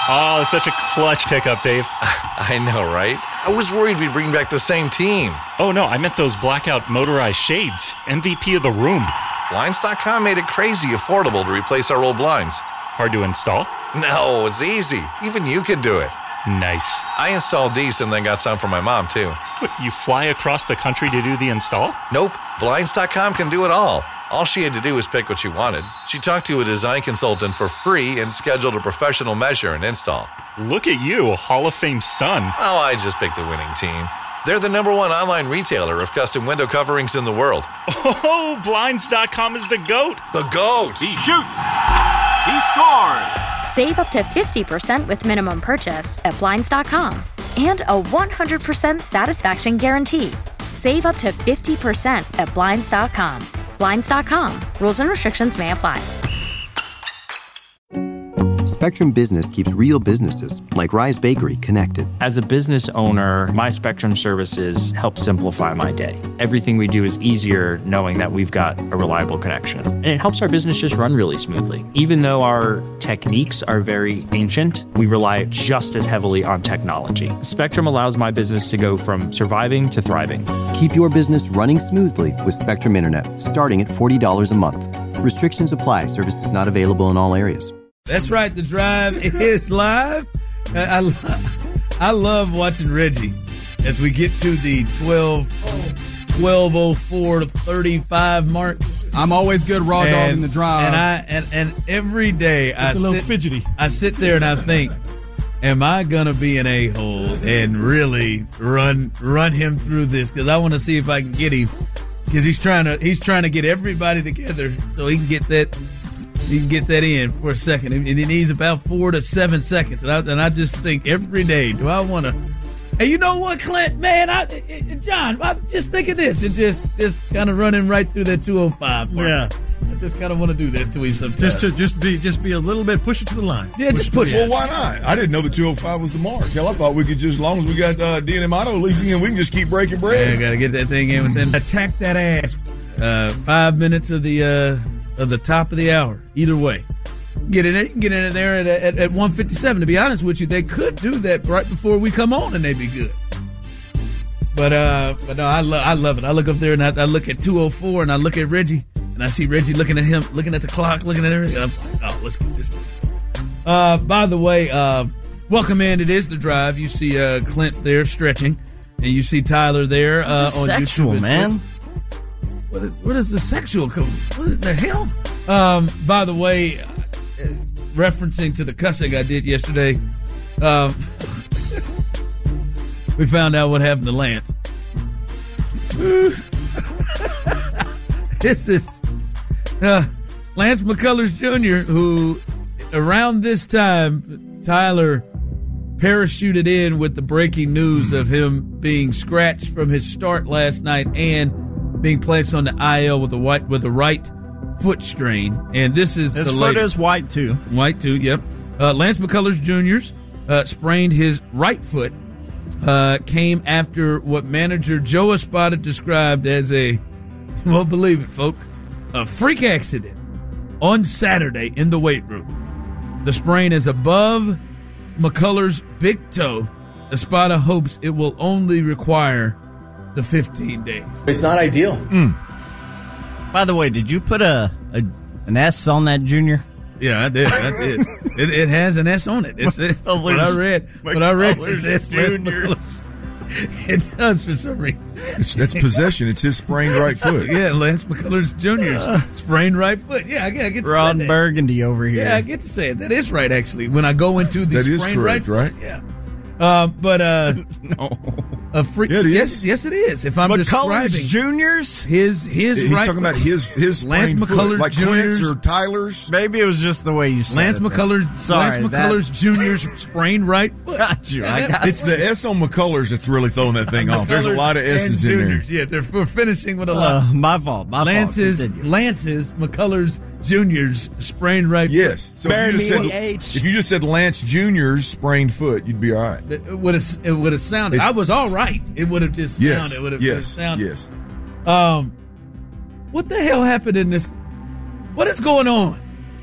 Oh, such a clutch pickup, Dave. I know, right? I was worried we'd bring back the same team. Oh, no, I meant those blackout motorized shades. MVP of the room. Blinds.com made it crazy affordable to replace our old blinds. Hard to install? No, it's easy. Even you could do it. Nice. I installed these and then got some for my mom, too. What, you fly across the country to do the install? Nope. Blinds.com can do it all. All she had to do was pick what she wanted. She talked to a design consultant for free and scheduled a professional measure and install. Look at you, a Hall of Fame son. Oh, I just picked the winning team. They're the #1 online retailer of custom window coverings in the world. Oh, Blinds.com is the GOAT. The GOAT! He shoots. He scores. Save up to 50% with minimum purchase at Blinds.com. And a 100% satisfaction guarantee. Save up to 50% at Blinds.com. Blinds.com. Rules and restrictions may apply. Spectrum Business keeps real businesses, like Rise Bakery, connected. As a business owner, my Spectrum services help simplify my day. Everything we do is easier knowing that we've got a reliable connection. And it helps our business just run really smoothly. Even though our techniques are very ancient, we rely just as heavily on technology. Spectrum allows my business to go from surviving to thriving. Keep your business running smoothly with Spectrum Internet, starting at $40 a month. Restrictions apply. Services not available in all areas. That's right. The Drive is live. I love watching Reggie as we get to the 12:04 to 35 mark. I'm always good raw dog in the Drive. And every day it's a little fidgety. I sit there and I think, am I gonna be an a-hole and really run him through this? Because I want to see if I can get him. Because he's trying to get everybody together so he can get that. You can get that in for a second. It needs about 4 to 7 seconds. And I just think every day, do I want to? And you know what, Clint? Man, John, I'm just thinking this and just kind of running right through that 205 mark. Yeah. I just kind of want to do this to him sometimes. Just be a little bit, push it to the line. Yeah, just push it. Well, why not? I didn't know the 205 was the mark. Hell, I thought we could just, as long as we got D&M Auto leasing in, we can just keep breaking bread. Yeah, got to get that thing in within. Attack that ass. 5 minutes of the top of the hour. Either way, get in there. You can get in there at 1:57. To be honest with you, they could do that right before we come on, and they'd be good. But no, I love it. I look up there and I look at 2:04, and I look at Reggie, and I see Reggie looking at him, looking at the clock, looking at everything. I'm like, oh, let's get this. By the way, welcome in. It is The Drive. You see Clint there stretching, and you see Tyler there on sexual, YouTube. Man. What is the sexual code? What the hell? By the way, referencing to the cussing I did yesterday, we found out what happened to Lance. This is Lance McCullers Jr., who around this time, Tyler parachuted in with the breaking news of him being scratched from his start last night and being placed on the IL with a right foot strain, and this is his the foot latest. is white too. White too. Yep. Lance McCullers Jr. Sprained his right foot. Came after what manager Joe Espada described as you won't believe it, folks, a freak accident on Saturday in the weight room. The sprain is above McCullers' big toe. Espada hopes it will only require the 15 days. It's not ideal. By the way, did you put an S on that, Junior? Yeah, I did. It has an S on it. It's what I read. What I read it says Lance. It does for some reason. That's possession. It's his sprained right foot. Yeah, Lance McCullers Jr.'s sprained right foot. Yeah, I get to Ron say that. Burgundy over here. Yeah, I get to say it. That is right, actually. When I go into the that sprained is correct, right foot. Yeah. But no, a freak. Yeah, it is. Yes, it is. If I'm McCullers describing Junior's, his he's right talking about his Lance sprained McCullers foot, like Jr.'s, Clint's or Tyler's. Maybe it was just the way you said Lance it. McCullers Jr.'s sprained right foot. Got you. It's the S on McCullers that's really throwing that thing off. There's a lot of S's in there. Yeah, we're finishing with a lot. My fault. Lance's McCullers Jr.'s sprained right foot. Yes. So if you just said Lance Jr.'s sprained foot, you'd be all right. It would have sounded. I was all right. It would have just sounded. It would have just sounded. Yes. What the hell happened in this? What is going on?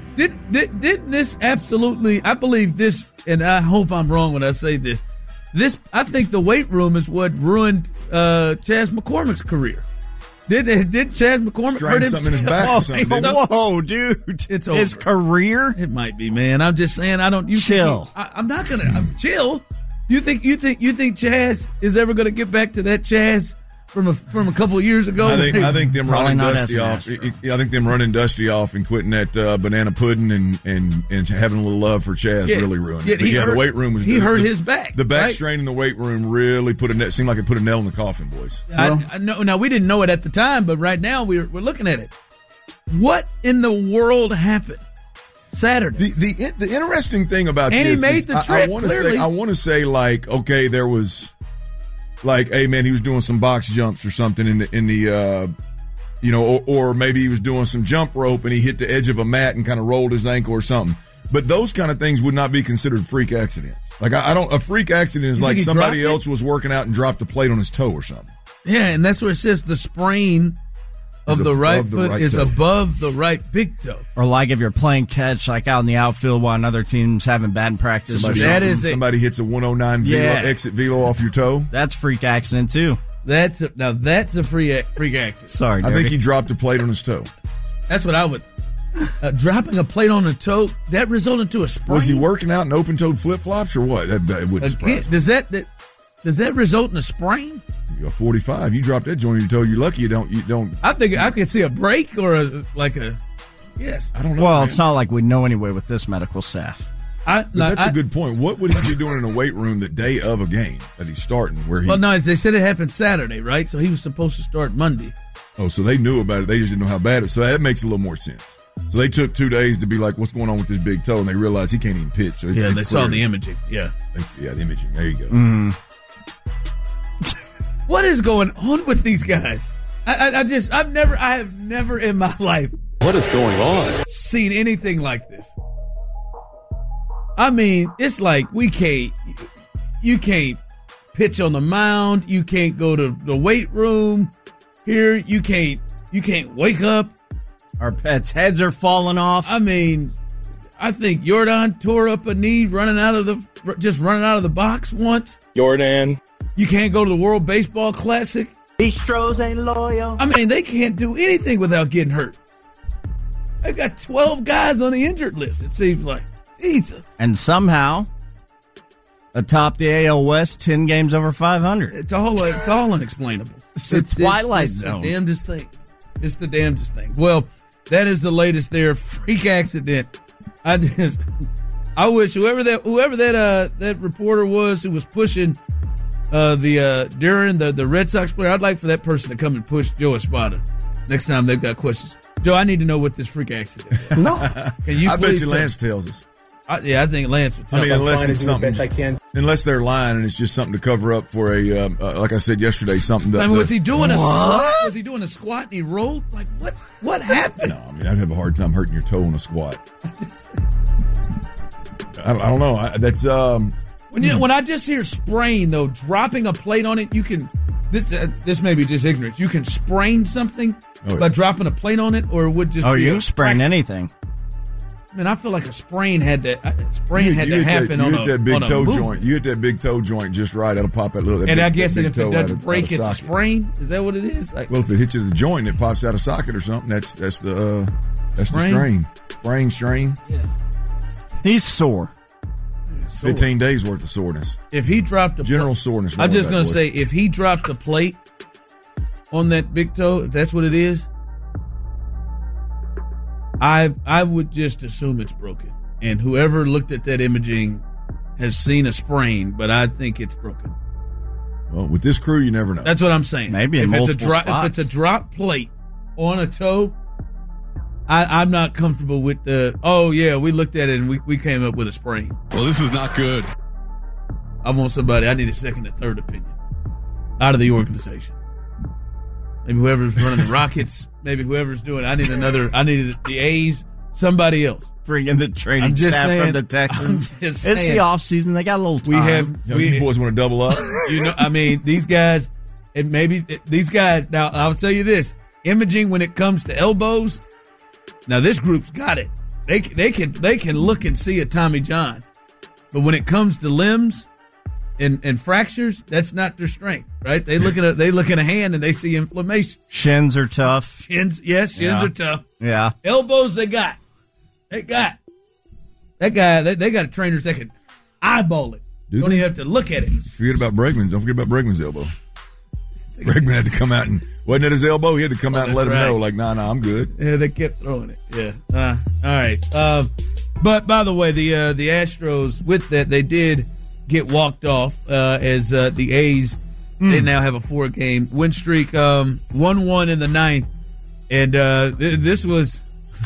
Didn't this absolutely? I believe this, and I hope I'm wrong when I say this. I think the weight room is what ruined Chaz McCormick's career. Did Chaz McCormick hurt himself? something in his back or something? Whoa, dude! It's over. His career. It might be, man. I'm just saying. I don't. You chill. I'm not gonna chill. You think Chaz is ever gonna get back to that Chaz from a couple of years ago? I think them Probably running not Dusty as an off. Astro. I think them running Dusty off and quitting that banana pudding and having a little love for Chaz really ruined it. But the weight room was. He hurt his back. The back right? strain in the weight room really seemed like it put a nail in the coffin, boys. I know. Now we didn't know it at the time, but right now we're looking at it. What in the world happened Saturday? The interesting thing about and this, he made the trip. I want to say like, okay, there was like, hey man, he was doing some box jumps or something in the or maybe he was doing some jump rope and he hit the edge of a mat and kind of rolled his ankle or something. But those kind of things would not be considered freak accidents. Like a freak accident is like somebody else was working out and dropped a plate on his toe or something. Yeah, and that's where it says the sprain of the right foot is above the right big toe. Or like if you're playing catch, like out in the outfield while another team's having bad practice. Somebody hits a 109 exit velo off your toe. That's freak accident too. That's a freak accident. Sorry, I think he dropped a plate on his toe. That's what I would. Dropping a plate on a toe that resulted to a sprain. Was he working out in open-toed flip-flops or what? That wouldn't surprise me. Does that result in a sprain? You're 45. You drop that joint on your toe. You're lucky you don't. I think I could see a break or yes. I don't know. Well, man. It's not like we know anyway with this medical staff. That's a good point. What would he be doing in a weight room the day of a game that he's starting? Well, no, they said it happened Saturday, right? So he was supposed to start Monday. Oh, so they knew about it. They just didn't know how bad it was. So that makes a little more sense. So they took 2 days to be like, what's going on with this big toe? And they realized he can't even pitch. So they saw the imaging. Yeah. The imaging. There you go. Mm. What is going on with these guys? I have never in my life. What is going on? Seen anything like this. I mean, it's like you can't pitch on the mound. You can't go to the weight room here. You can't wake up. Our pets' heads are falling off. I mean, I think Jordan tore up a knee running out of the box once. Jordan. You can't go to the World Baseball Classic. Bistros ain't loyal. I mean, they can't do anything without getting hurt. They've got 12 guys on the injured list, it seems like. Jesus. And somehow, atop the AL West, 10 games over 500. It's all unexplainable. It's Twilight Zone. It's the damnedest thing. It's the damnedest thing. Well, that is the latest there. Freak accident. I wish whoever that reporter was who was pushing during the Red Sox player, I'd like for that person to come and push Joe Espada next time they've got questions. Joe, I need to know what this freak accident is. No. Can you I bet you Lance tells us. I think Lance would tell us. Unless it's something. Unless they're lying and it's just something to cover up for a, like I said yesterday, something that. Was he doing a squat? Was he doing a squat and he rolled? Like, what happened? No, I'd have a hard time hurting your toe on a squat. I don't know. That's when I just hear sprain though, dropping a plate on it, you can. This may be just ignorance. You can sprain something by dropping a plate on it, or it would just. Oh, be you can sprain anything. I mean, I feel like a sprain had to happen on a big toe movement. joint. You hit that big toe joint just right. That'll pop that little. I guess if it doesn't break, it's a sprain. Is that what it is? Like, well, if it hits you in the joint and it pops out of socket or something, that's the strain. Yes. He's sore. 15 days worth of soreness. If he dropped a general soreness. I'm just going to say, if he dropped a plate on that big toe, if that's what it is, I would just assume it's broken. And whoever looked at that imaging has seen a sprain, but I think it's broken. Well, with this crew, you never know. That's what I'm saying. Maybe if it's a drop plate on a toe, I'm not comfortable with we looked at it and we came up with a sprain. Well, this is not good. I need a second and third opinion out of the organization. Maybe whoever's running the Rockets, maybe whoever's doing I needed the A's, somebody else. Bring in the training staff from the Texans. It's the offseason. They got a little time. You boys want to double up? These guys, and maybe these guys, now I'll tell you this, imaging when it comes to elbows, now this group's got it. They can look and see a Tommy John, but when it comes to limbs and fractures, that's not their strength, right? They look at a hand and they see inflammation. Shins are tough. Shins are tough. Yeah. Elbows they got that guy. They got trainers that can eyeball it. Don't even have to look at it. Forget about Bregman. Don't forget about Bregman's elbow. Bregman had to come out and wasn't it his elbow? He had to come out and let him know, like, nah, I'm good. Yeah, they kept throwing it. Yeah. All right. But by the way, the Astros with that they did get walked off as the A's. They now have a 4-game win streak, 1-1 in the ninth, and this was.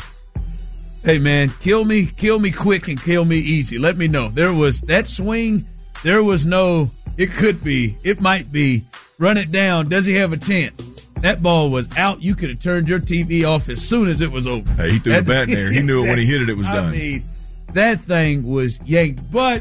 Hey man, kill me quick and kill me easy. Let me know. There was that swing. There was no. It could be. It might be. Run it down. Does he have a chance? That ball was out. You could have turned your TV off as soon as it was over. Hey, he threw the bat in there. He knew it when he hit it. It was done. I mean, that thing was yanked. But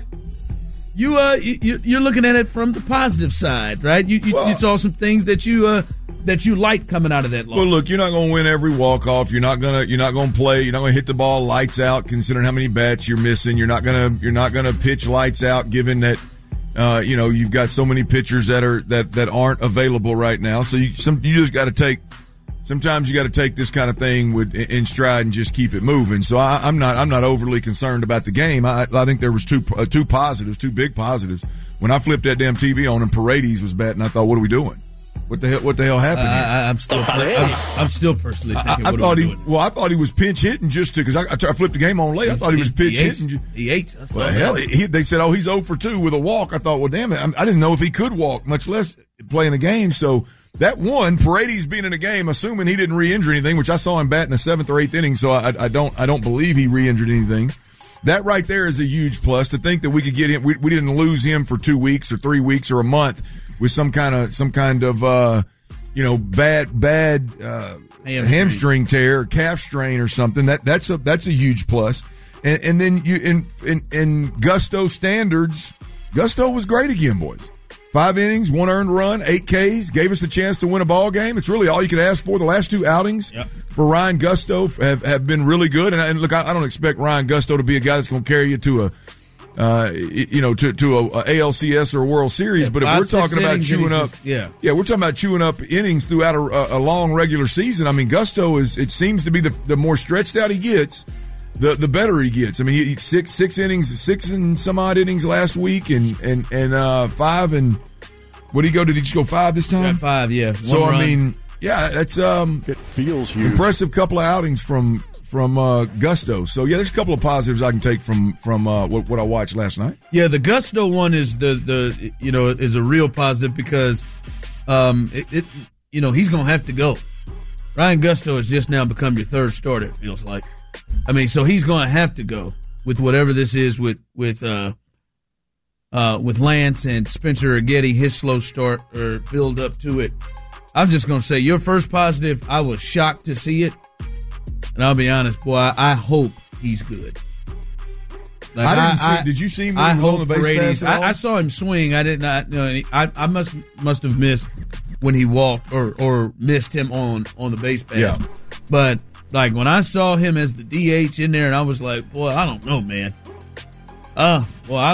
you're looking at it from the positive side, right? You saw some things that you liked coming out of that loss. Well, look, you're not going to win every walk-off. You're not going to play. You're not going to hit the ball lights out, considering how many bats you're missing. You're not going to pitch lights out, given that you've got so many pitchers that aren't available right now. So you just got to take. Sometimes you got to take this kind of thing in stride and just keep it moving. So I'm not overly concerned about the game. I think there was two big positives. When I flipped that damn TV on and Paredes was batting, I thought, what are we doing? What the hell happened here? I'm still personally thinking. I thought he was pinch hitting just because I flipped the game on late. I thought he was pinch hitting. He ate. Well, hell, they said, he's 0 for 2 with a walk. I thought, well, damn it, I didn't know if he could walk, much less play in a game. So that one, Paredes being in a game, assuming he didn't re-injure anything, which I saw him bat in the 7th or 8th inning, so I don't believe he re-injured anything. That right there is a huge plus. To think that we could get him, we didn't lose him for 2 weeks or 3 weeks or a month with some kind of bad hamstring tear, or calf strain or something. That's a huge plus. And then you in Gusto standards, Gusto was great again, boys. 5 innings, 1 earned run, 8 Ks, gave us a chance to win a ball game. It's really all you could ask for. The last 2 outings for Ryan Gusto have been really good. And look, I don't expect Ryan Gusto to be a guy that's going to carry you to a ALCS or a World Series. But if we're talking about chewing up, we're talking about chewing up innings throughout a long regular season. I mean, Gusto it seems to be the more stretched out he gets, the better he gets. I mean, 6 innings, 6 and some odd innings last week, and 5 and what did he go? Did he just go 5 this time? 5, yeah. So I mean, that's it feels huge. Impressive couple of outings from Gusto. So there's a couple of positives I can take from what I watched last night. Yeah, the Gusto one is is a real positive because he's gonna have to go. Ryan Gusto has just now become your 3rd starter, it feels like. I mean, so he's gonna have to go with whatever this is with Lance and Spencer Urquidy, his slow start or build up to it. I'm just gonna say your first positive, I was shocked to see it. And I'll be honest, boy, I hope he's good. Like, I didn't see. Did you see him when he was on the base pass at all? I saw him swing. I did not know. I must have missed when he walked or missed him on the base pass. Yeah. But like when I saw him as the DH in there, and I was like, boy, I don't know, man. I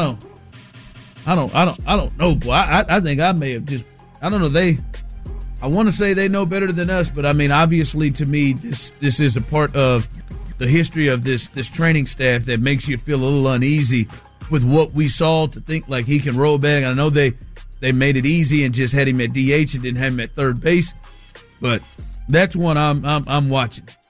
don't know, boy. I think I may have just. I don't know. I want to say they know better than us, but I mean, obviously, to me, this is a part of the history of this training staff that makes you feel a little uneasy with what we saw to think like he can roll back. I know they made it easy and just had him at DH and didn't have him at third base, but that's one I'm watching.